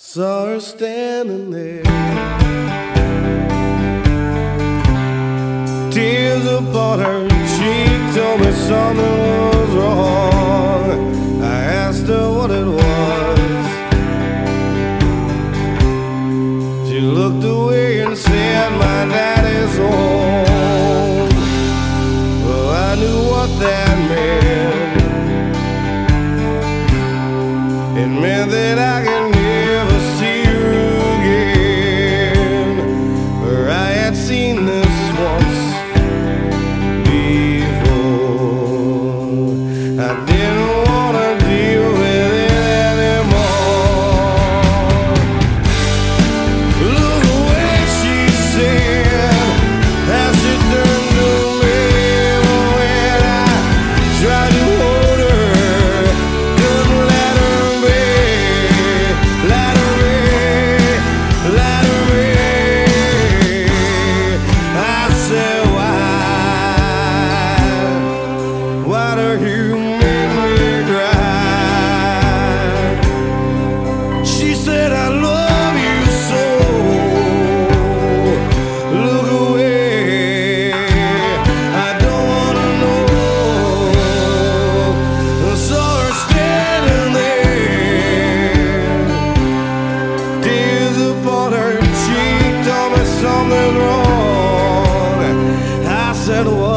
Saw her standing there, tears upon her cheek, told me something was wrong. I asked her what it was. She looked away and said, my daddy's home. Well, I knew what that meant. It meant that I could never see her again. For I had seen this once before. I didn't want to deal with it anymore. Look away, she said, as she turned to me. When I tried to hold her, couldn't let her be, let her be, let her be. I said, why do you make me cry? She said, I love you so. Look away, I don't wanna know. I saw her standing there, tears upon her cheek, told me something's wrong. I said, what?